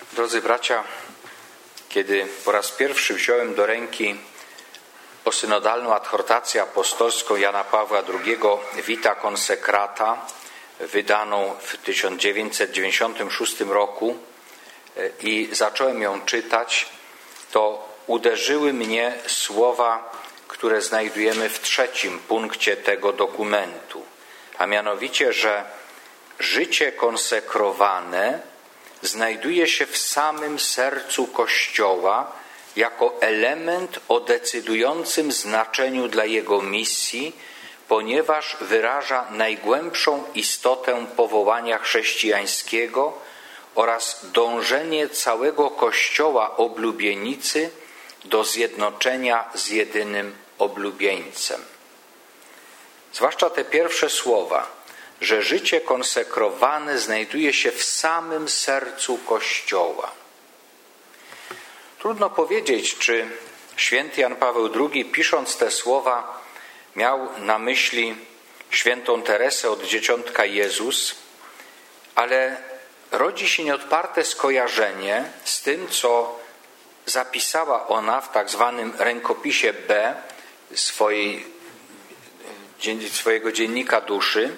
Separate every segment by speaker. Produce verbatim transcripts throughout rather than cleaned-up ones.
Speaker 1: Drodzy bracia, kiedy po raz pierwszy wziąłem do ręki posynodalną adhortację apostolską Jana Pawła drugiego Vita Consecrata, wydaną w tysiąc dziewięćset dziewięćdziesiątym szóstym roku i zacząłem ją czytać, to uderzyły mnie słowa, które znajdujemy w trzecim punkcie tego dokumentu, a mianowicie, że życie konsekrowane znajduje się w samym sercu Kościoła jako element o decydującym znaczeniu dla jego misji, ponieważ wyraża najgłębszą istotę powołania chrześcijańskiego oraz dążenie całego Kościoła oblubienicy do zjednoczenia z jedynym oblubieńcem. Zwłaszcza te pierwsze słowa, że życie konsekrowane znajduje się w samym sercu Kościoła. Trudno powiedzieć, czy święty Jan Paweł drugi, pisząc te słowa, miał na myśli świętą Teresę od Dzieciątka Jezus, ale rodzi się nieodparte skojarzenie z tym, co zapisała ona w tak zwanym rękopisie B swojej, swojego dziennika duszy,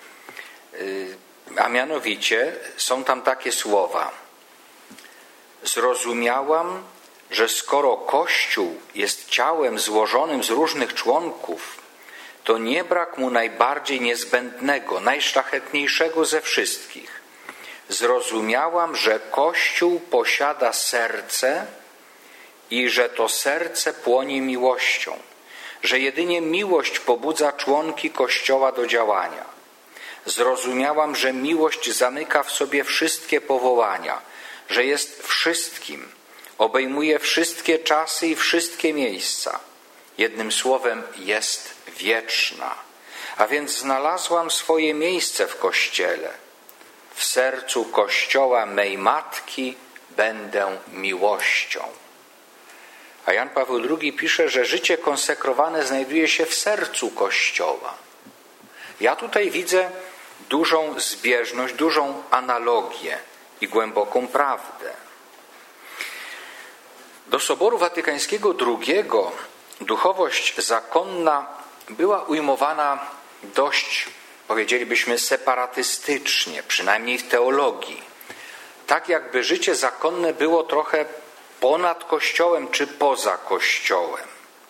Speaker 1: a mianowicie są tam takie słowa: zrozumiałam, że skoro Kościół jest ciałem złożonym z różnych członków, to nie brak mu najbardziej niezbędnego, najszlachetniejszego ze wszystkich. Zrozumiałam, że Kościół posiada serce i że to serce płonie miłością, że jedynie miłość pobudza członki Kościoła do działania. Zrozumiałam, że miłość zamyka w sobie wszystkie powołania, że jest wszystkim, obejmuje wszystkie czasy i wszystkie miejsca. Jednym słowem, jest wieczna. A więc znalazłam swoje miejsce w Kościele. W sercu Kościoła mej Matki będę miłością. A Jan Paweł drugi pisze, że życie konsekrowane znajduje się w sercu Kościoła. Ja tutaj widzę dużą zbieżność, dużą analogię i głęboką prawdę. Do Soboru Watykańskiego drugiego duchowość zakonna była ujmowana dość, powiedzielibyśmy, separatystycznie, przynajmniej w teologii. Tak jakby życie zakonne było trochę ponad Kościołem czy poza Kościołem.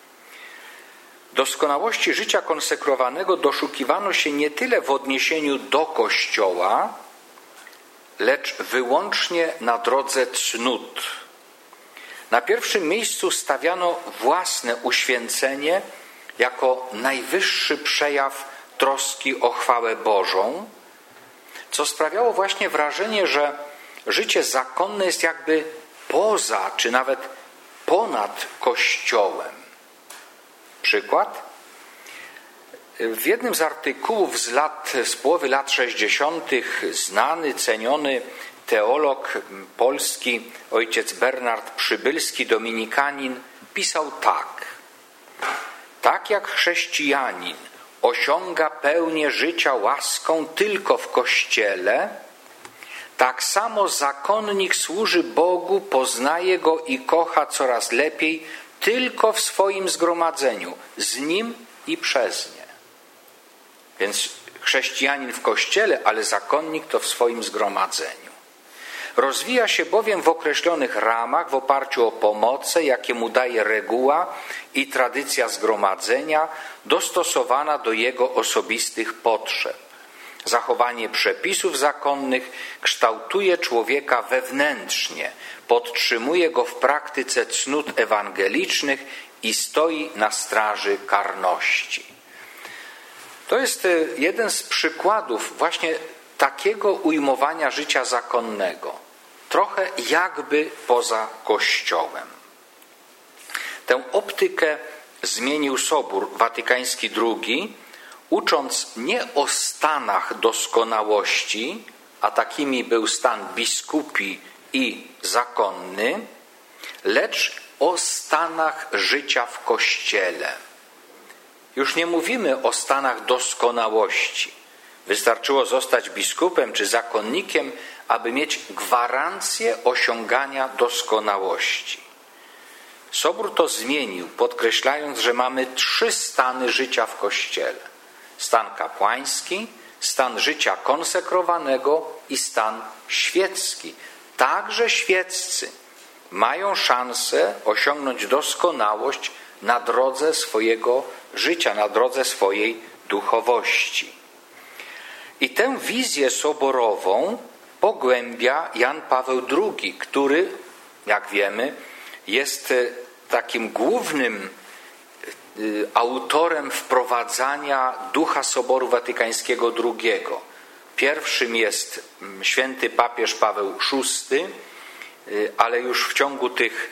Speaker 1: Doskonałości życia konsekrowanego doszukiwano się nie tyle w odniesieniu do Kościoła, lecz wyłącznie na drodze cnót. Na pierwszym miejscu stawiano własne uświęcenie jako najwyższy przejaw troski o chwałę Bożą, co sprawiało właśnie wrażenie, że życie zakonne jest jakby poza, czy nawet ponad Kościołem. Przykład? W jednym z artykułów z, lat, z połowy lat sześćdziesiątych znany, ceniony teolog polski ojciec Bernard Przybylski, dominikanin, pisał tak: tak jak chrześcijanin osiąga pełnię życia łaską tylko w Kościele, tak samo zakonnik służy Bogu, poznaje Go i kocha coraz lepiej tylko w swoim zgromadzeniu, z Nim i przez nie. Więc chrześcijanin w Kościele, ale zakonnik to w swoim zgromadzeniu. Rozwija się bowiem w określonych ramach w oparciu o pomoce, jakie mu daje reguła i tradycja zgromadzenia, dostosowana do jego osobistych potrzeb. Zachowanie przepisów zakonnych kształtuje człowieka wewnętrznie, podtrzymuje go w praktyce cnót ewangelicznych i stoi na straży karności. To jest jeden z przykładów właśnie takiego ujmowania życia zakonnego, trochę jakby poza Kościołem. Tę optykę zmienił Sobór Watykański drugi, ucząc nie o stanach doskonałości, a takimi był stan biskupi i zakonny, lecz o stanach życia w Kościele. Już nie mówimy o stanach doskonałości. Wystarczyło zostać biskupem czy zakonnikiem, aby mieć gwarancję osiągania doskonałości. Sobór to zmienił, podkreślając, że mamy trzy stany życia w Kościele. Stan kapłański, stan życia konsekrowanego i stan świecki. Także świeccy mają szansę osiągnąć doskonałość na drodze swojego życia, na drodze swojej duchowości. I tę wizję soborową pogłębia Jan Paweł drugi, który, jak wiemy, jest takim głównym autorem wprowadzania ducha Soboru Watykańskiego drugiego. Pierwszym jest święty papież Paweł szósty, ale już w ciągu tych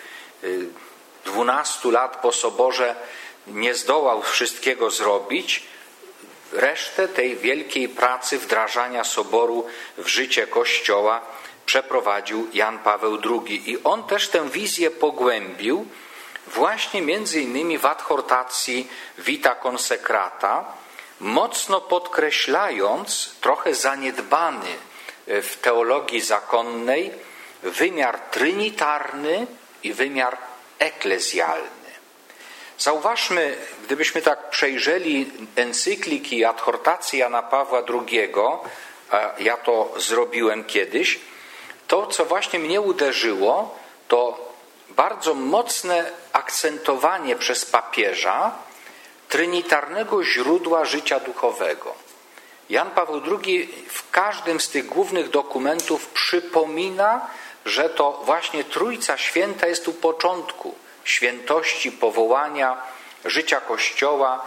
Speaker 1: dwunastu lat po Soborze nie zdołał wszystkiego zrobić. Resztę tej wielkiej pracy wdrażania Soboru w życie Kościoła przeprowadził Jan Paweł drugi. I on też tę wizję pogłębił właśnie między innymi w adhortacji Vita Consecrata, mocno podkreślając trochę zaniedbany w teologii zakonnej wymiar trinitarny i wymiar eklezjalny. Zauważmy, gdybyśmy tak przejrzeli encykliki i adhortacje Jana Pawła drugiego, a ja to zrobiłem kiedyś, to, co właśnie mnie uderzyło, to bardzo mocne akcentowanie przez papieża trinitarnego źródła życia duchowego. Jan Paweł drugi w każdym z tych głównych dokumentów przypomina, że to właśnie Trójca Święta jest u początku świętości, powołania, życia Kościoła.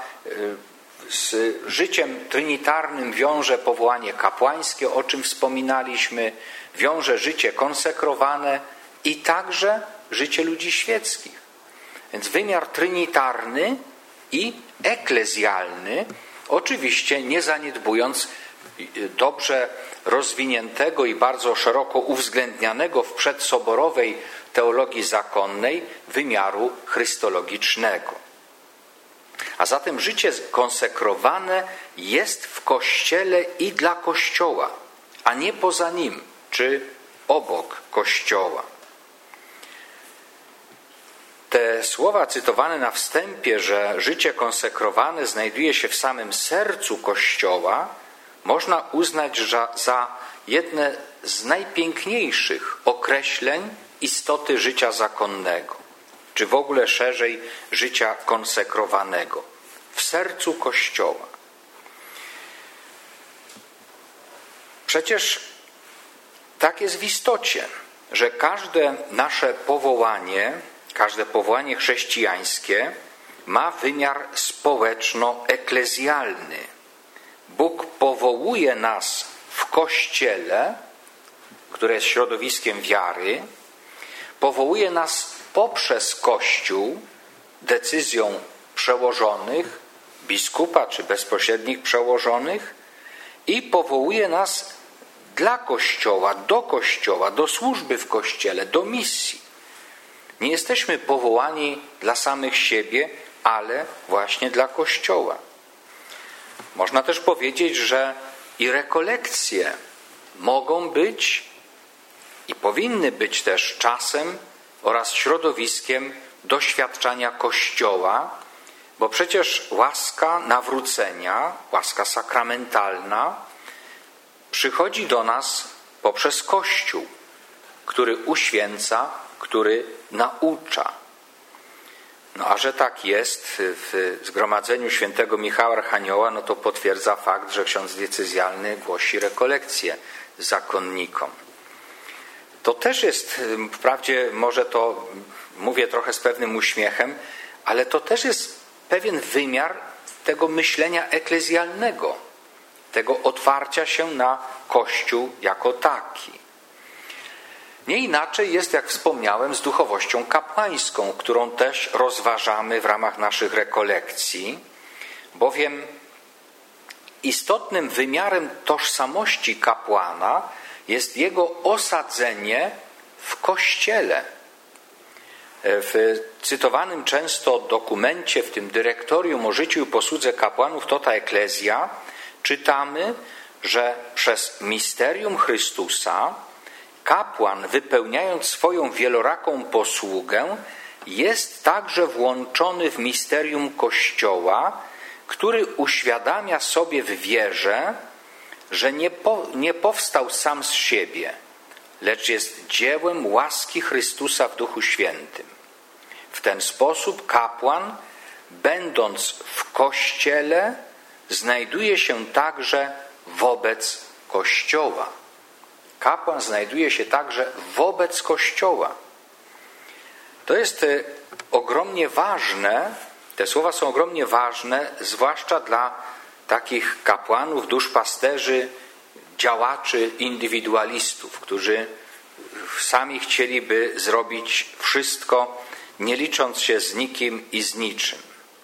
Speaker 1: Z życiem trinitarnym wiąże powołanie kapłańskie, o czym wspominaliśmy, wiąże życie konsekrowane i także życie ludzi świeckich. Więc wymiar trinitarny i eklezjalny, oczywiście nie zaniedbując dobrze rozwiniętego i bardzo szeroko uwzględnianego w przedsoborowej teologii zakonnej wymiaru chrystologicznego. A zatem życie konsekrowane jest w Kościele i dla Kościoła, a nie poza nim czy obok Kościoła. Te słowa cytowane na wstępie, że życie konsekrowane znajduje się w samym sercu Kościoła, można uznać za jedne z najpiękniejszych określeń istoty życia zakonnego, czy w ogóle szerzej życia konsekrowanego, w sercu Kościoła. Przecież tak jest w istocie, że każde nasze powołanie, każde powołanie chrześcijańskie ma wymiar społeczno-eklezjalny. Bóg powołuje nas w Kościele, które jest środowiskiem wiary, powołuje nas poprzez Kościół decyzją przełożonych, biskupa czy bezpośrednich przełożonych i powołuje nas dla Kościoła, do Kościoła, do służby w Kościele, do misji. Nie jesteśmy powołani dla samych siebie, ale właśnie dla Kościoła. Można też powiedzieć, że i rekolekcje mogą być i powinny być też czasem oraz środowiskiem doświadczania Kościoła, bo przecież łaska nawrócenia, łaska sakramentalna przychodzi do nas poprzez Kościół, który uświęca, który naucza. No a że tak jest w zgromadzeniu świętego Michała Archanioła, no to potwierdza fakt, że ksiądz diecezjalny głosi rekolekcje zakonnikom. To też jest, wprawdzie może to mówię trochę z pewnym uśmiechem, ale to też jest pewien wymiar tego myślenia eklezjalnego, tego otwarcia się na Kościół jako taki. Nie inaczej jest, jak wspomniałem, z duchowością kapłańską, którą też rozważamy w ramach naszych rekolekcji, bowiem istotnym wymiarem tożsamości kapłana jest jego osadzenie w Kościele. W cytowanym często dokumencie, w tym dyrektorium o życiu i posłudze kapłanów Tota Ecclesia, czytamy, że przez misterium Chrystusa Kapłan, wypełniając swoją wieloraką posługę, jest także włączony w misterium Kościoła, który uświadamia sobie w wierze, że nie, po, nie powstał sam z siebie, lecz jest dziełem łaski Chrystusa w Duchu Świętym. W ten sposób kapłan, będąc w Kościele, znajduje się także wobec Kościoła. Kapłan znajduje się także wobec Kościoła. To jest ogromnie ważne, te słowa są ogromnie ważne, zwłaszcza dla takich kapłanów, duszpasterzy, działaczy, indywidualistów, którzy sami chcieliby zrobić wszystko, nie licząc się z nikim i z niczym.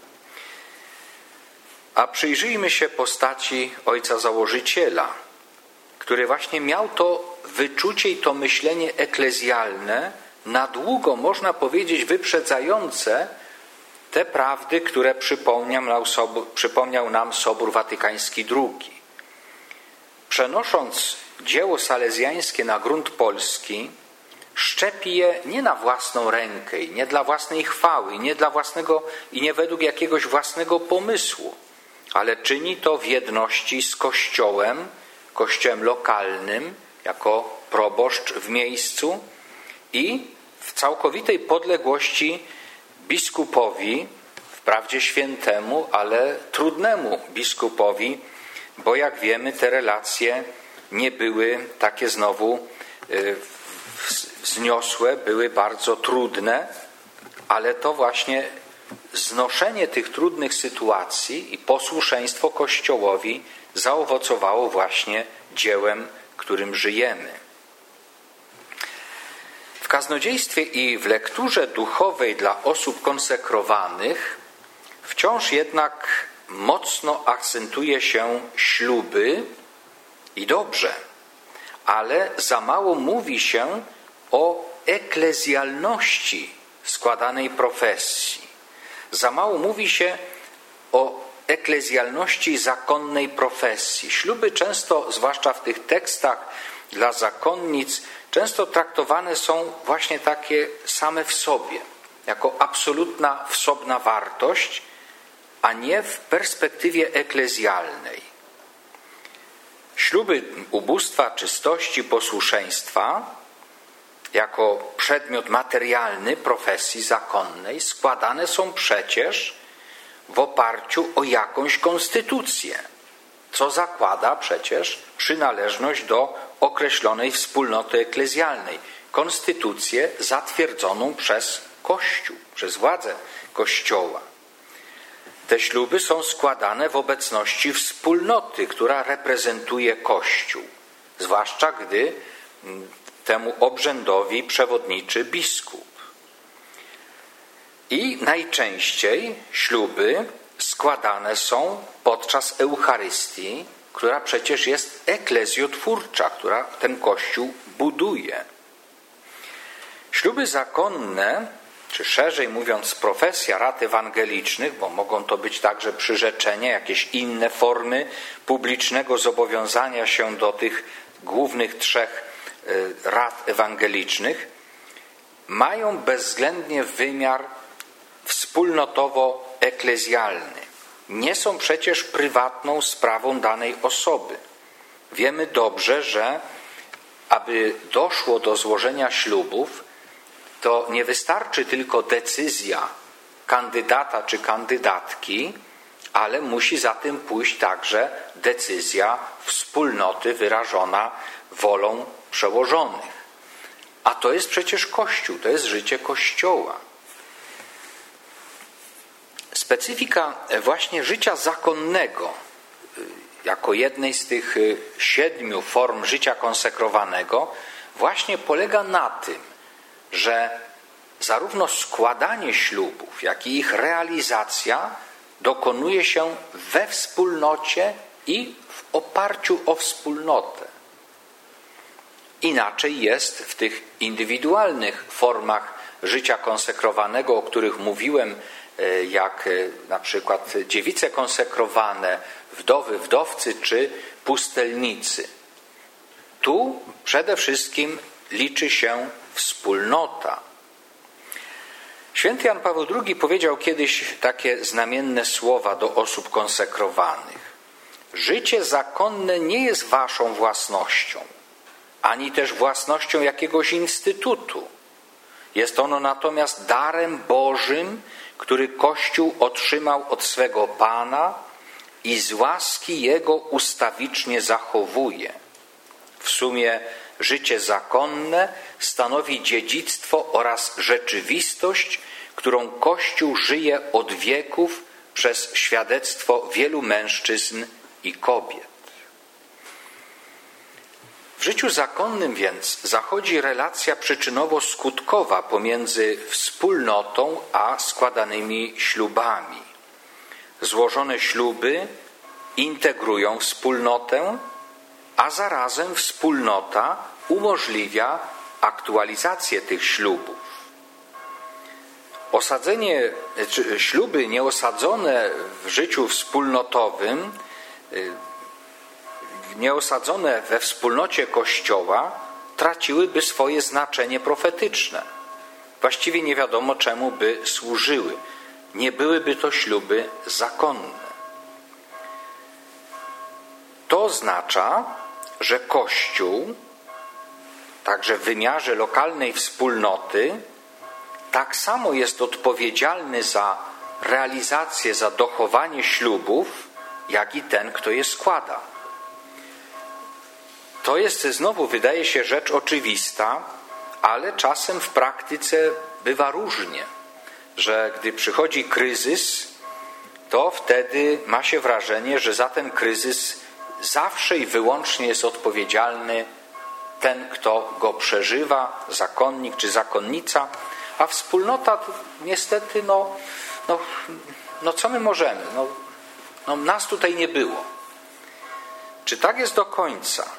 Speaker 1: A przyjrzyjmy się postaci ojca założyciela, który właśnie miał to wyczucie i to myślenie eklezjalne, na długo, można powiedzieć, wyprzedzające te prawdy, które przypomniał nam Sobór, przypomniał nam Sobór Watykański drugi. Przenosząc dzieło salezjańskie na grunt polski, szczepi je nie na własną rękę, nie dla własnej chwały, nie dla własnego i nie według jakiegoś własnego pomysłu, ale czyni to w jedności z Kościołem, Kościołem lokalnym, jako proboszcz w miejscu i w całkowitej podległości biskupowi, wprawdzie świętemu, ale trudnemu biskupowi, bo jak wiemy, te relacje nie były takie znowu wzniosłe, były bardzo trudne, ale to właśnie znoszenie tych trudnych sytuacji i posłuszeństwo Kościołowi zaowocowało właśnie dziełem, którym żyjemy. W kaznodziejstwie i w lekturze duchowej dla osób konsekrowanych wciąż jednak mocno akcentuje się śluby i dobrze, ale za mało mówi się o eklezjalności składanej profesji. Za mało mówi się o eklezjalności zakonnej profesji. Śluby często, zwłaszcza w tych tekstach dla zakonnic, często traktowane są właśnie takie same w sobie, jako absolutna wsobna wartość, a nie w perspektywie eklezjalnej. Śluby ubóstwa, czystości, posłuszeństwa jako przedmiot materialny profesji zakonnej składane są przecież w oparciu o jakąś konstytucję, co zakłada przecież przynależność do określonej wspólnoty eklezjalnej, konstytucję zatwierdzoną przez Kościół, przez władzę Kościoła. Te śluby są składane w obecności wspólnoty, która reprezentuje Kościół, zwłaszcza gdy temu obrzędowi przewodniczy biskup. I najczęściej śluby składane są podczas Eucharystii, która przecież jest eklezjotwórcza, która ten Kościół buduje. Śluby zakonne, czy szerzej mówiąc profesja rad ewangelicznych, bo mogą to być także przyrzeczenia, jakieś inne formy publicznego zobowiązania się do tych głównych trzech rad ewangelicznych, mają bezwzględnie wymiar wspólnotowo-eklezjalny. Nie są przecież prywatną sprawą danej osoby. Wiemy dobrze, że aby doszło do złożenia ślubów, to nie wystarczy tylko decyzja kandydata czy kandydatki, ale musi za tym pójść także decyzja wspólnoty wyrażona wolą przełożonych. A to jest przecież Kościół, to jest życie Kościoła. Specyfika właśnie życia zakonnego, jako jednej z tych siedmiu form życia konsekrowanego, właśnie polega na tym, że zarówno składanie ślubów, jak i ich realizacja dokonuje się we wspólnocie i w oparciu o wspólnotę. Inaczej jest w tych indywidualnych formach życia konsekrowanego, o których mówiłem, jak na przykład dziewice konsekrowane, wdowy, wdowcy czy pustelnicy. Tu przede wszystkim liczy się wspólnota. Święty Jan Paweł drugi powiedział kiedyś takie znamienne słowa do osób konsekrowanych. Życie zakonne nie jest waszą własnością, ani też własnością jakiegoś instytutu. Jest ono natomiast darem Bożym, który Kościół otrzymał od swego Pana i z łaski Jego ustawicznie zachowuje. W sumie życie zakonne stanowi dziedzictwo oraz rzeczywistość, którą Kościół żyje od wieków przez świadectwo wielu mężczyzn i kobiet. W życiu zakonnym więc zachodzi relacja przyczynowo-skutkowa pomiędzy wspólnotą a składanymi ślubami. Złożone śluby integrują wspólnotę, a zarazem wspólnota umożliwia aktualizację tych ślubów. Osadzenie, czy śluby nieosadzone w życiu wspólnotowym, nieosadzone we wspólnocie Kościoła, traciłyby swoje znaczenie profetyczne. Właściwie nie wiadomo, czemu by służyły. Nie byłyby to śluby zakonne. To oznacza, że Kościół, także w wymiarze lokalnej wspólnoty, tak samo jest odpowiedzialny za realizację, za dochowanie ślubów, jak i ten, kto je składa. To jest znowu, wydaje się, rzecz oczywista, ale czasem w praktyce bywa różnie, że gdy przychodzi kryzys, to wtedy ma się wrażenie, że za ten kryzys zawsze i wyłącznie jest odpowiedzialny ten, kto go przeżywa, zakonnik czy zakonnica, a wspólnota to niestety, no, no, no co my możemy? No, no nas tutaj nie było. Czy tak jest do końca?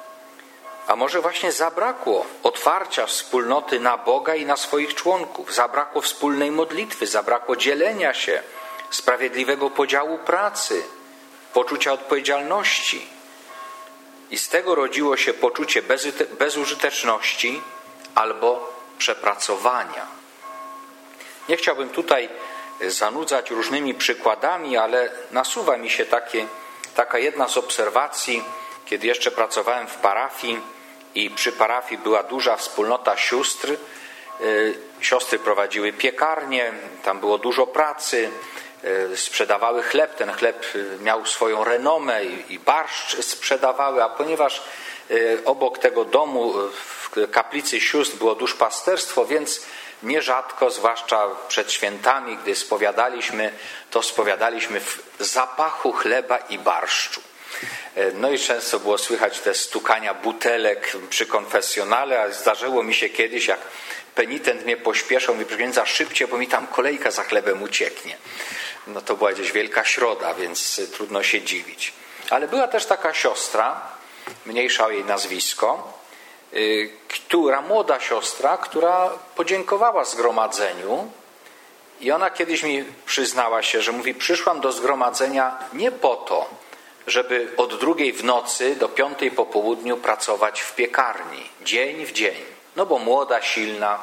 Speaker 1: A może właśnie zabrakło otwarcia wspólnoty na Boga i na swoich członków, zabrakło wspólnej modlitwy, zabrakło dzielenia się, sprawiedliwego podziału pracy, poczucia odpowiedzialności. I z tego rodziło się poczucie bezużyteczności albo przepracowania. Nie chciałbym tutaj zanudzać różnymi przykładami, ale nasuwa mi się takie, taka jedna z obserwacji, kiedy jeszcze pracowałem w parafii i przy parafii była duża wspólnota sióstr. Siostry prowadziły piekarnię, tam było dużo pracy, sprzedawały chleb, ten chleb miał swoją renomę i barszcz sprzedawały, a ponieważ obok tego domu w kaplicy sióstr było duszpasterstwo, więc nierzadko, zwłaszcza przed świętami, gdy spowiadaliśmy, to spowiadaliśmy w zapachu chleba i barszczu. No i często było słychać te stukania butelek przy konfesjonale, a zdarzyło mi się kiedyś, jak penitent mnie pośpieszał, mi przypomniał szybciej, bo mi tam kolejka za chlebem ucieknie. No to była gdzieś Wielka Środa, więc trudno się dziwić. Ale była też taka siostra, mniejsza o jej nazwisko, która, młoda siostra, która podziękowała zgromadzeniu i ona kiedyś mi przyznała się, że mówi, przyszłam do zgromadzenia nie po to, żeby od drugiej w nocy do piątej po południu pracować w piekarni, dzień w dzień. No bo młoda, silna.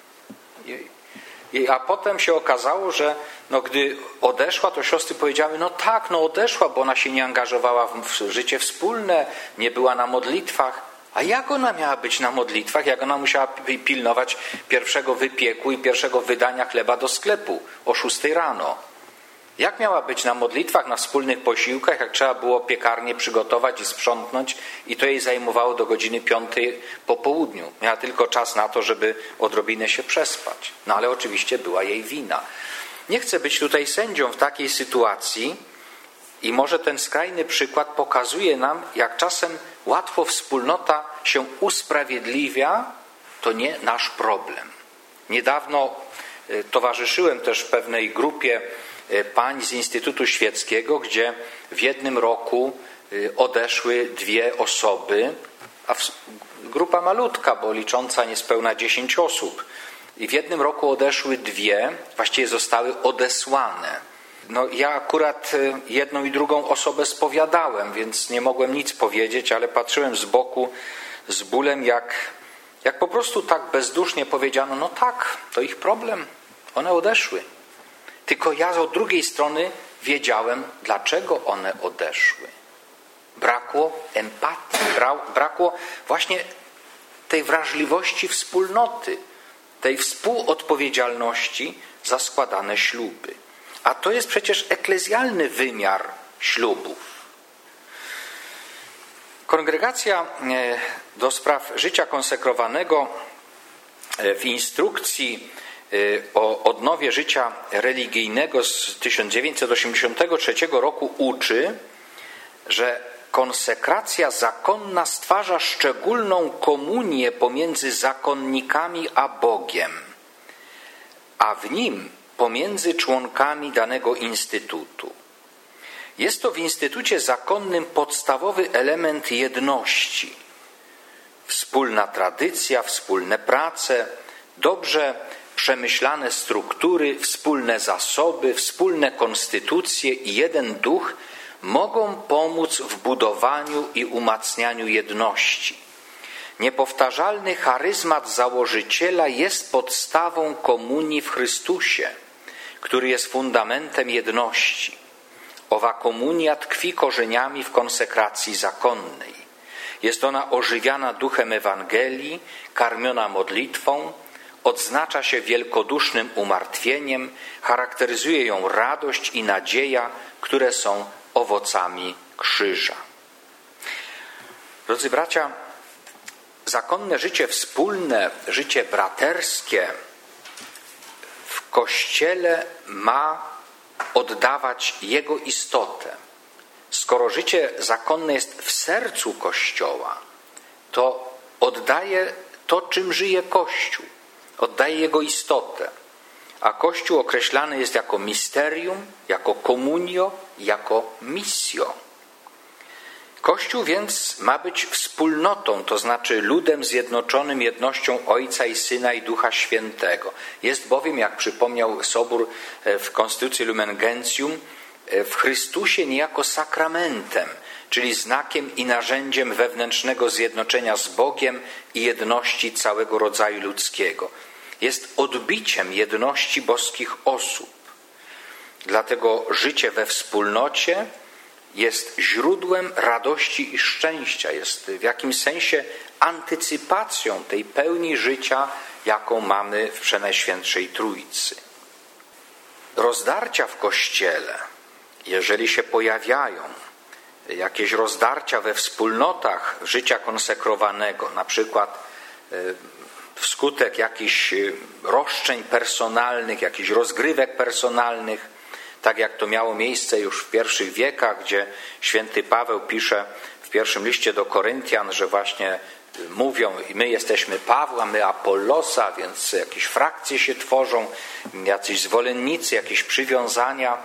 Speaker 1: I, a potem się okazało, że no gdy odeszła, to siostry powiedziały, no tak, no odeszła, bo ona się nie angażowała w życie wspólne, nie była na modlitwach. A jak ona miała być na modlitwach, jak ona musiała pilnować pierwszego wypieku i pierwszego wydania chleba do sklepu o szóstej rano? Jak miała być na modlitwach, na wspólnych posiłkach, jak trzeba było piekarnię przygotować i sprzątnąć i to jej zajmowało do godziny piątej po południu. Miała tylko czas na to, żeby odrobinę się przespać. No ale oczywiście była jej wina. Nie chcę być tutaj sędzią w takiej sytuacji i może ten skrajny przykład pokazuje nam, jak czasem łatwo wspólnota się usprawiedliwia, to nie nasz problem. Niedawno towarzyszyłem też pewnej grupie pań z Instytutu Świeckiego, gdzie w jednym roku odeszły dwie osoby, a grupa malutka, bo licząca niespełna dziesięć osób. I w jednym roku odeszły dwie, właściwie zostały odesłane. No ja akurat jedną i drugą osobę spowiadałem, więc nie mogłem nic powiedzieć, ale patrzyłem z boku z bólem, jak Jak po prostu tak bezdusznie powiedziano, no tak, to ich problem, one odeszły. Tylko ja od drugiej strony wiedziałem, dlaczego one odeszły. Brakło empatii, brakło właśnie tej wrażliwości wspólnoty, tej współodpowiedzialności za składane śluby. A to jest przecież eklezjalny wymiar ślubów. Kongregacja do spraw życia konsekrowanego w instrukcji o odnowie życia religijnego z tysiąc dziewięćset osiemdziesiątego trzeciego roku uczy, że konsekracja zakonna stwarza szczególną komunię pomiędzy zakonnikami a Bogiem, a w nim pomiędzy członkami danego instytutu. Jest to w instytucie zakonnym podstawowy element jedności. Wspólna tradycja, wspólne prace, dobrze przemyślane struktury, wspólne zasoby, wspólne konstytucje i jeden duch mogą pomóc w budowaniu i umacnianiu jedności. Niepowtarzalny charyzmat założyciela jest podstawą komunii w Chrystusie, który jest fundamentem jedności. Owa komunia tkwi korzeniami w konsekracji zakonnej. Jest ona ożywiana duchem Ewangelii, karmiona modlitwą, odznacza się wielkodusznym umartwieniem, charakteryzuje ją radość i nadzieja, które są owocami krzyża. Drodzy bracia, zakonne życie wspólne, życie braterskie w Kościele ma oddawać jego istotę. Skoro życie zakonne jest w sercu Kościoła, to oddaje to, czym żyje Kościół. Oddaje jego istotę. A Kościół określany jest jako misterium, jako communio, jako missio. Kościół więc ma być wspólnotą, to znaczy ludem zjednoczonym jednością Ojca i Syna i Ducha Świętego. Jest bowiem, jak przypomniał Sobór w Konstytucji Lumen Gentium, w Chrystusie niejako sakramentem, czyli znakiem i narzędziem wewnętrznego zjednoczenia z Bogiem i jedności całego rodzaju ludzkiego. Jest odbiciem jedności boskich osób. Dlatego życie we wspólnocie jest źródłem radości i szczęścia, jest w jakimś sensie antycypacją tej pełni życia, jaką mamy w Przenajświętszej Trójcy. Rozdarcia w Kościele, jeżeli się pojawiają, jakieś rozdarcia we wspólnotach życia konsekrowanego, na przykład wskutek jakichś roszczeń personalnych, jakichś rozgrywek personalnych, tak jak to miało miejsce już w pierwszych wiekach, gdzie święty Paweł pisze w pierwszym liście do Koryntian, że właśnie mówią, my jesteśmy Pawła, my Apollosa, więc jakieś frakcje się tworzą, jacyś zwolennicy, jakieś przywiązania.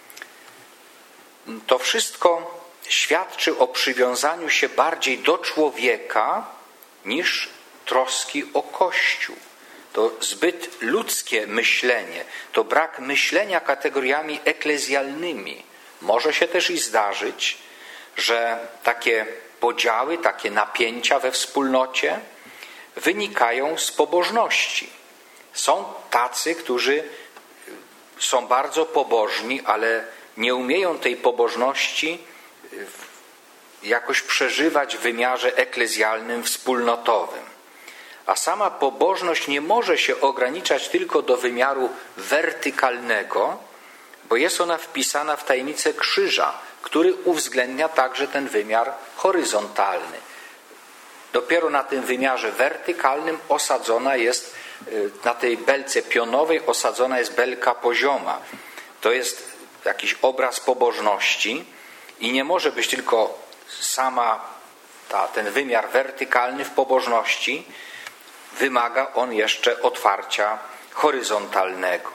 Speaker 1: To wszystko świadczy o przywiązaniu się bardziej do człowieka niż troski o Kościół. To zbyt ludzkie myślenie, to brak myślenia kategoriami eklezjalnymi. Może się też i zdarzyć, że takie podziały, takie napięcia we wspólnocie wynikają z pobożności. Są tacy, którzy są bardzo pobożni, ale nie umieją tej pobożności jakoś przeżywać w wymiarze eklezjalnym, wspólnotowym. A sama pobożność nie może się ograniczać tylko do wymiaru wertykalnego, bo jest ona wpisana w tajemnicę krzyża, który uwzględnia także ten wymiar horyzontalny. Dopiero na tym wymiarze wertykalnym osadzona jest, na tej belce pionowej osadzona jest belka pozioma. To jest jakiś obraz pobożności i nie może być tylko sama ta, ten wymiar wertykalny w pobożności, wymaga on jeszcze otwarcia horyzontalnego.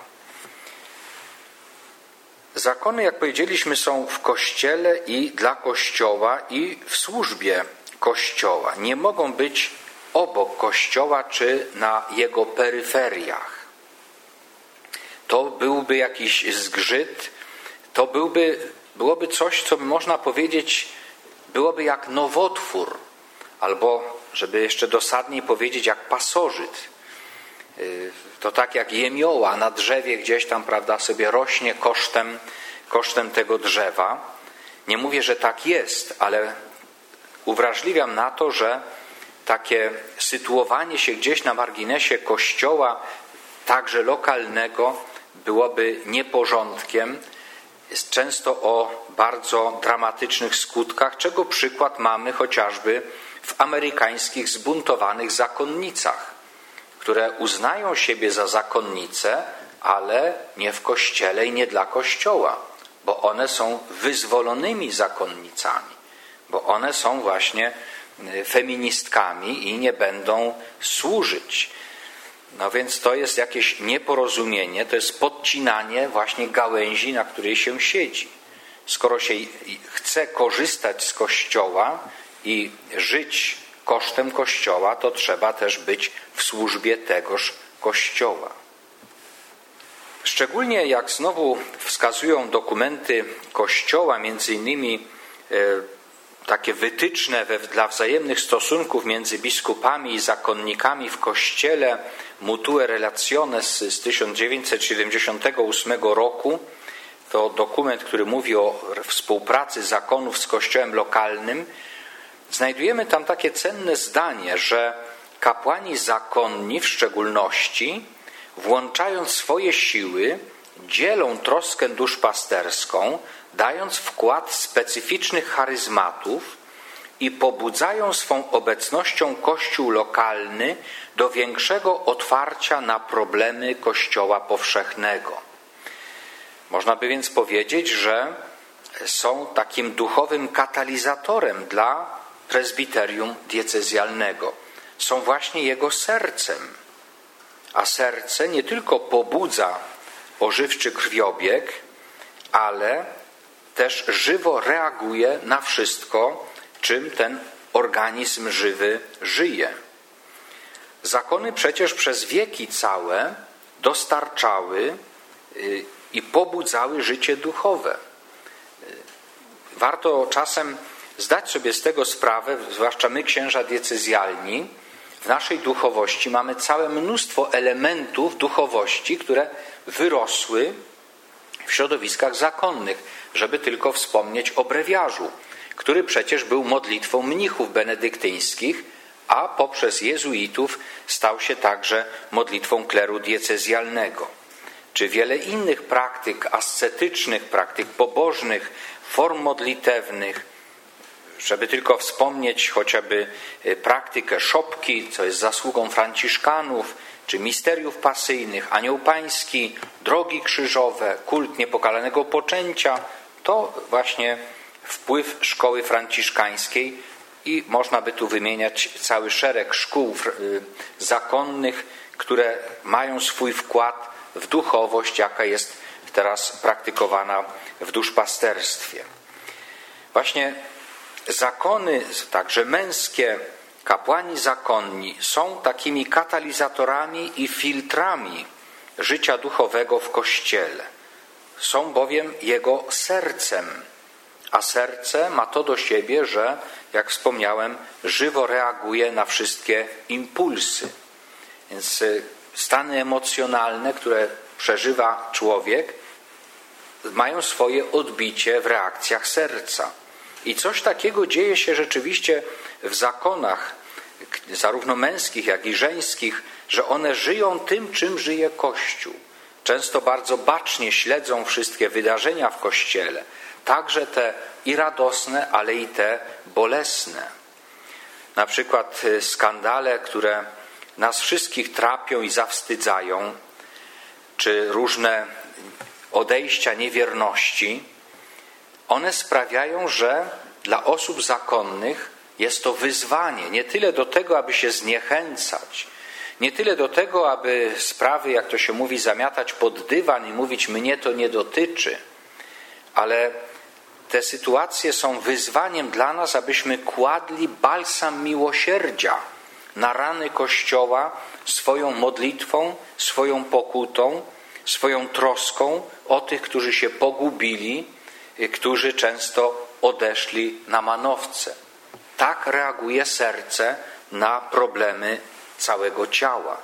Speaker 1: Zakony, jak powiedzieliśmy, są w Kościele i dla Kościoła i w służbie Kościoła. Nie mogą być obok Kościoła czy na jego peryferiach. To byłby jakiś zgrzyt, to byłby, byłoby coś, co by można powiedzieć, byłoby jak nowotwór albo żeby jeszcze dosadniej powiedzieć, jak pasożyt. To tak jak jemioła na drzewie gdzieś tam, prawda, sobie rośnie kosztem, kosztem tego drzewa. Nie mówię, że tak jest, ale uwrażliwiam na to, że takie sytuowanie się gdzieś na marginesie kościoła, także lokalnego, byłoby nieporządkiem, często o bardzo dramatycznych skutkach, czego przykład mamy chociażby w amerykańskich zbuntowanych zakonnicach, które uznają siebie za zakonnice, ale nie w Kościele i nie dla Kościoła, bo one są wyzwolonymi zakonnicami, bo one są właśnie feministkami i nie będą służyć. No więc to jest jakieś nieporozumienie, to jest podcinanie właśnie gałęzi, na której się siedzi. Skoro się chce korzystać z Kościoła i żyć kosztem Kościoła, to trzeba też być w służbie tegoż Kościoła. Szczególnie jak znowu wskazują dokumenty Kościoła, między innymi takie wytyczne we, dla wzajemnych stosunków między biskupami i zakonnikami w Kościele, Mutue Relationes z tysiąc dziewięćset siedemdziesiątego ósmego roku, to dokument, który mówi o współpracy zakonów z Kościołem lokalnym. Znajdujemy tam takie cenne zdanie, że kapłani zakonni w szczególności, włączając swoje siły, dzielą troskę duszpasterską, dając wkład specyficznych charyzmatów i pobudzają swą obecnością Kościół lokalny do większego otwarcia na problemy Kościoła powszechnego. Można by więc powiedzieć, że są takim duchowym katalizatorem dla prezbiterium diecezjalnego. Są właśnie jego sercem. A serce nie tylko pobudza ożywczy krwiobieg, ale też żywo reaguje na wszystko, czym ten organizm żywy żyje. Zakony przecież przez wieki całe dostarczały i pobudzały życie duchowe. Warto czasem zdać sobie z tego sprawę, zwłaszcza my, księża diecezjalni, w naszej duchowości mamy całe mnóstwo elementów duchowości, które wyrosły w środowiskach zakonnych, żeby tylko wspomnieć o brewiarzu, który przecież był modlitwą mnichów benedyktyńskich, a poprzez jezuitów stał się także modlitwą kleru diecezjalnego. Czy wiele innych praktyk ascetycznych, praktyk pobożnych, form modlitewnych, żeby tylko wspomnieć chociażby praktykę szopki, co jest zasługą franciszkanów, czy misteriów pasyjnych, anioł pański, drogi krzyżowe, kult niepokalanego poczęcia, to właśnie wpływ szkoły franciszkańskiej i można by tu wymieniać cały szereg szkół zakonnych, które mają swój wkład w duchowość, jaka jest teraz praktykowana w duszpasterstwie. Właśnie zakony, także męskie, kapłani zakonni są takimi katalizatorami i filtrami życia duchowego w Kościele. Są bowiem jego sercem, a serce ma to do siebie, że, jak wspomniałem, żywo reaguje na wszystkie impulsy. Więc stany emocjonalne, które przeżywa człowiek, mają swoje odbicie w reakcjach serca. I coś takiego dzieje się rzeczywiście w zakonach, zarówno męskich, jak i żeńskich, że one żyją tym, czym żyje Kościół. Często bardzo bacznie śledzą wszystkie wydarzenia w Kościele, także te i radosne, ale i te bolesne. Na przykład skandale, które nas wszystkich trapią i zawstydzają, czy różne odejścia niewierności, one sprawiają, że dla osób zakonnych jest to wyzwanie nie tyle do tego, aby się zniechęcać, nie tyle do tego, aby sprawy, jak to się mówi, zamiatać pod dywan i mówić, mnie to nie dotyczy, ale te sytuacje są wyzwaniem dla nas, abyśmy kładli balsam miłosierdzia na rany Kościoła swoją modlitwą, swoją pokutą, swoją troską o tych, którzy się pogubili, którzy często odeszli na manowce. Tak reaguje serce na problemy całego ciała.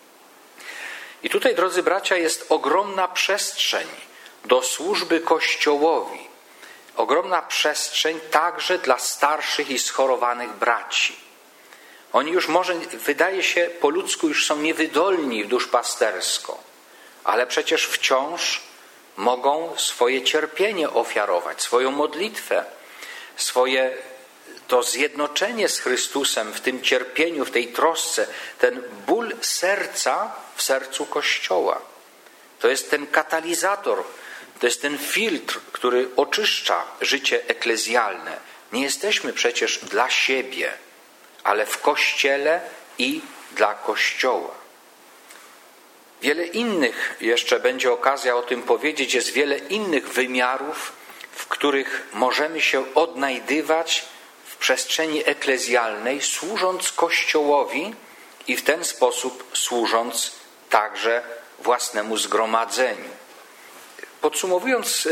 Speaker 1: I tutaj, drodzy bracia, jest ogromna przestrzeń do służby Kościołowi. Ogromna przestrzeń także dla starszych i schorowanych braci. Oni już może, wydaje się, po ludzku już są niewydolni duszpastersko, ale przecież wciąż mogą swoje cierpienie ofiarować, swoją modlitwę, swoje to zjednoczenie z Chrystusem w tym cierpieniu, w tej trosce, ten ból serca w sercu Kościoła. To jest ten katalizator, to jest ten filtr, który oczyszcza życie eklezjalne. Nie jesteśmy przecież dla siebie, ale w Kościele i dla Kościoła. Wiele innych, jeszcze będzie okazja o tym powiedzieć, jest wiele innych wymiarów, w których możemy się odnajdywać w przestrzeni eklezjalnej, służąc Kościołowi i w ten sposób służąc także własnemu zgromadzeniu. Podsumowując,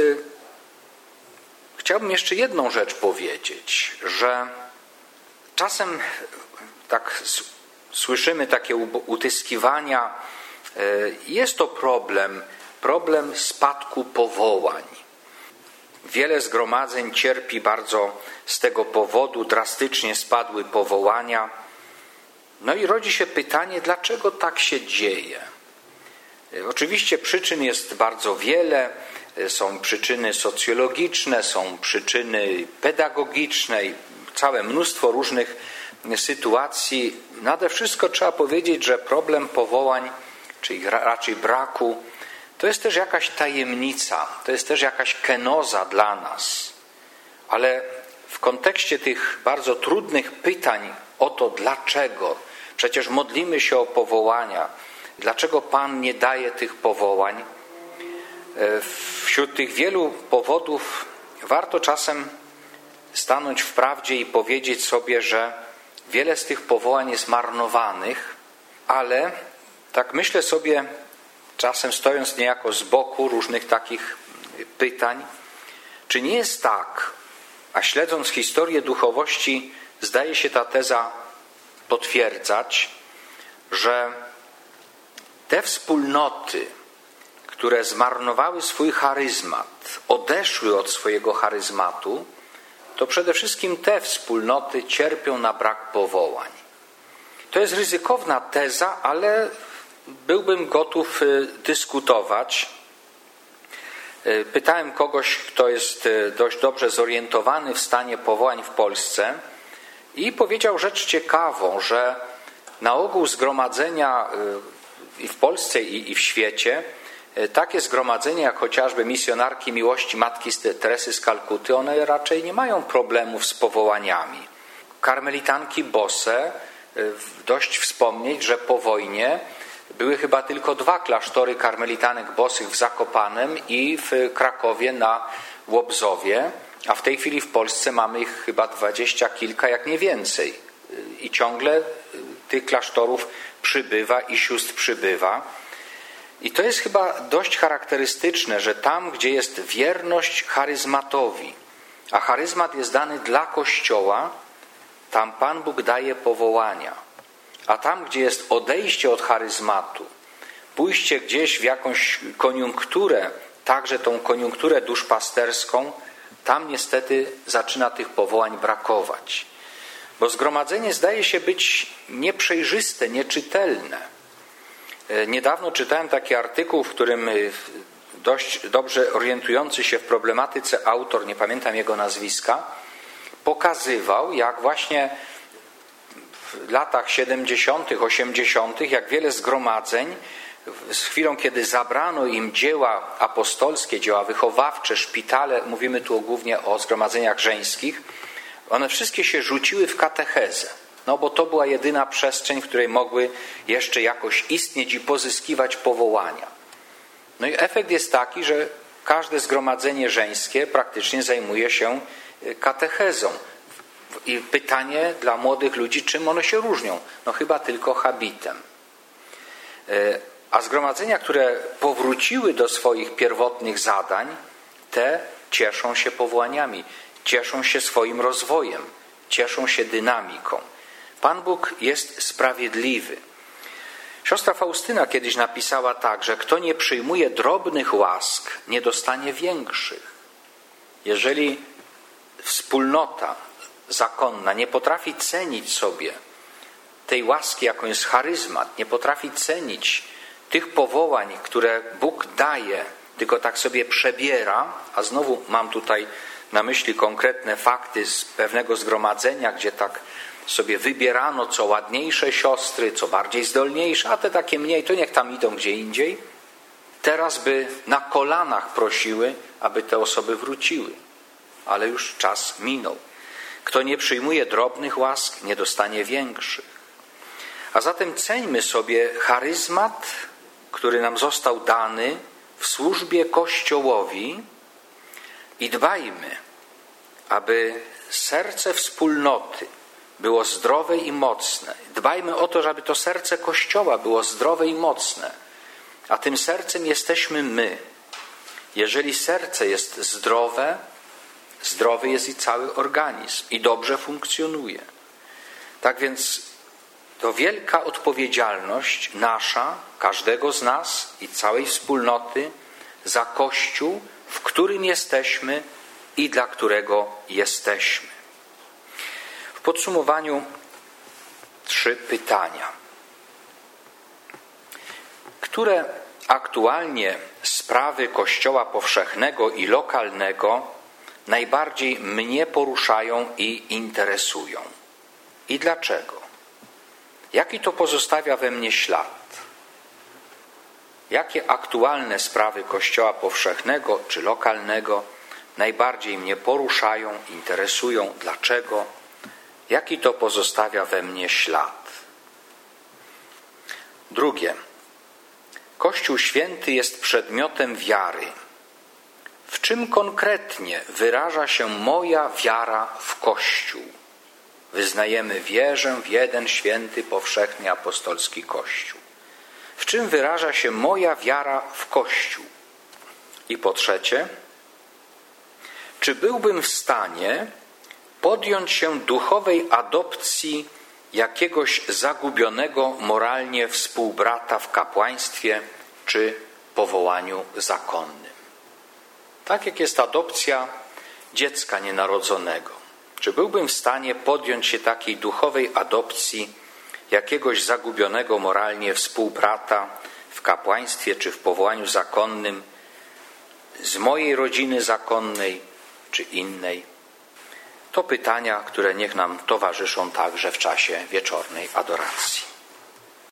Speaker 1: chciałbym jeszcze jedną rzecz powiedzieć, że czasem tak słyszymy takie utyskiwania, jest to problem, problem spadku powołań. Wiele zgromadzeń cierpi bardzo z tego powodu, drastycznie spadły powołania. No i rodzi się pytanie, dlaczego tak się dzieje? Oczywiście przyczyn jest bardzo wiele. Są przyczyny socjologiczne, są przyczyny pedagogiczne i całe mnóstwo różnych sytuacji. Nade wszystko trzeba powiedzieć, że problem powołań, czyli raczej braku, to jest też jakaś tajemnica, to jest też jakaś kenoza dla nas. Ale w kontekście tych bardzo trudnych pytań o to, dlaczego, przecież modlimy się o powołania, dlaczego Pan nie daje tych powołań, wśród tych wielu powodów warto czasem stanąć w prawdzie i powiedzieć sobie, że wiele z tych powołań jest marnowanych, ale tak myślę sobie, czasem stojąc niejako z boku różnych takich pytań, czy nie jest tak, a śledząc historię duchowości, zdaje się ta teza potwierdzać, że te wspólnoty, które zmarnowały swój charyzmat, odeszły od swojego charyzmatu, to przede wszystkim te wspólnoty cierpią na brak powołań. To jest ryzykowna teza, ale byłbym gotów dyskutować. Pytałem kogoś, kto jest dość dobrze zorientowany w stanie powołań w Polsce i powiedział rzecz ciekawą, że na ogół zgromadzenia i w Polsce i w świecie, takie zgromadzenia jak chociażby misjonarki miłości Matki Teresy z Kalkuty, one raczej nie mają problemów z powołaniami. Karmelitanki bose, dość wspomnieć, że po wojnie były chyba tylko dwa klasztory karmelitanek bosych w Zakopanem i w Krakowie na Łobzowie, a w tej chwili w Polsce mamy ich chyba dwadzieścia kilka, jak nie więcej. I ciągle tych klasztorów przybywa i sióstr przybywa. I to jest chyba dość charakterystyczne, że tam, gdzie jest wierność charyzmatowi, a charyzmat jest dany dla Kościoła, tam Pan Bóg daje powołania. A tam, gdzie jest odejście od charyzmatu, pójście gdzieś w jakąś koniunkturę, także tą koniunkturę duszpasterską, tam niestety zaczyna tych powołań brakować. Bo zgromadzenie zdaje się być nieprzejrzyste, nieczytelne. Niedawno czytałem taki artykuł, w którym dość dobrze orientujący się w problematyce autor, nie pamiętam jego nazwiska, pokazywał, jak właśnie w latach siedemdziesiątych, osiemdziesiątych, jak wiele zgromadzeń z chwilą, kiedy zabrano im dzieła apostolskie, dzieła wychowawcze, szpitale, mówimy tu głównie o zgromadzeniach żeńskich, one wszystkie się rzuciły w katechezę. No bo to była jedyna przestrzeń, w której mogły jeszcze jakoś istnieć i pozyskiwać powołania. No i efekt jest taki, że każde zgromadzenie żeńskie praktycznie zajmuje się katechezą. I pytanie dla młodych ludzi, czym one się różnią? No chyba tylko habitem. A zgromadzenia, które powróciły do swoich pierwotnych zadań, te cieszą się powołaniami, cieszą się swoim rozwojem, cieszą się dynamiką. Pan Bóg jest sprawiedliwy. Siostra Faustyna kiedyś napisała tak, że kto nie przyjmuje drobnych łask, nie dostanie większych. Jeżeli wspólnota zakonna nie potrafi cenić sobie tej łaski, jaką jest charyzmat, nie potrafi cenić tych powołań, które Bóg daje, tylko tak sobie przebiera, a znowu mam tutaj na myśli konkretne fakty z pewnego zgromadzenia, gdzie tak sobie wybierano co ładniejsze siostry, co bardziej zdolniejsze, a te takie mniej, to niech tam idą gdzie indziej. Teraz by na kolanach prosiły, aby te osoby wróciły. Ale już czas minął. Kto nie przyjmuje drobnych łask, nie dostanie większych. A zatem ceńmy sobie charyzmat, który nam został dany w służbie Kościołowi i dbajmy, aby serce wspólnoty było zdrowe i mocne. Dbajmy o to, żeby to serce Kościoła było zdrowe i mocne. A tym sercem jesteśmy my. Jeżeli serce jest zdrowe, zdrowy jest i cały organizm i dobrze funkcjonuje. Tak więc to wielka odpowiedzialność nasza, każdego z nas i całej wspólnoty za Kościół, w którym jesteśmy i dla którego jesteśmy. W podsumowaniu trzy pytania. Które aktualnie sprawy Kościoła powszechnego i lokalnego najbardziej mnie poruszają i interesują? I dlaczego? Jaki to pozostawia we mnie ślad? Jakie aktualne sprawy Kościoła powszechnego czy lokalnego najbardziej mnie poruszają, interesują? Dlaczego? Jaki to pozostawia we mnie ślad? Drugie. Kościół Święty jest przedmiotem wiary. W czym konkretnie wyraża się moja wiara w Kościół? Wyznajemy wierzę w jeden święty, powszechny, apostolski Kościół. W czym wyraża się moja wiara w Kościół? I po trzecie, czy byłbym w stanie podjąć się duchowej adopcji jakiegoś zagubionego moralnie współbrata w kapłaństwie czy powołaniu zakonnym? Tak jak jest adopcja dziecka nienarodzonego. Czy byłbym w stanie podjąć się takiej duchowej adopcji jakiegoś zagubionego moralnie współbrata w kapłaństwie czy w powołaniu zakonnym z mojej rodziny zakonnej czy innej? To pytania, które niech nam towarzyszą także w czasie wieczornej adoracji.